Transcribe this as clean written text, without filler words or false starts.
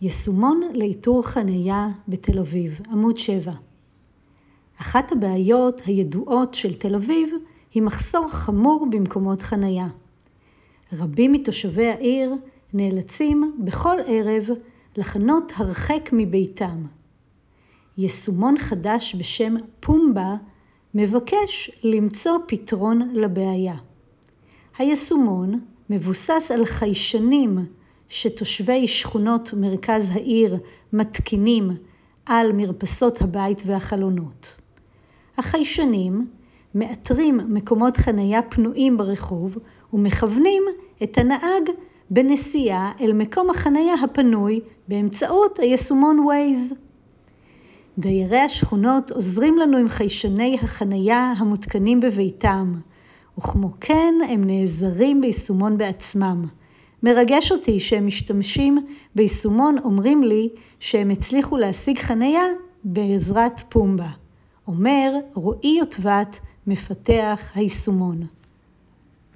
יישומון לאיתור חנייה בתל אביב, עמוד 7. אחת הבעיות הידועות של תל אביב היא מחסור חמור במקומות חנייה. רבים מתושבי העיר נאלצים בכל ערב לחנות הרחק מביתם. יישומון חדש בשם פומבה מבקש למצוא פתרון לבעיה. היישומון מבוסס על חיישנים שתושבי שכונות מרכז העיר מתקינים על מרפסות הבית והחלונות. החיישנים מאתרים מקומות חנייה פנויים ברחוב ומכוונים את הנהג בנסיעה אל מקום החנייה הפנוי באמצעות היישומון ווייז. דיירי השכונות עוזרים לנו עם חיישני החנייה המותקנים בביתם, וכמו כן הם נעזרים ביישומון בעצמם. מרגש אותי שהם משתמשים ביישומון, אומרים לי שהם הצליחו להשיג חנייה בעזרת פומבה. אומר רועי יוטבת, מפתח היישומון.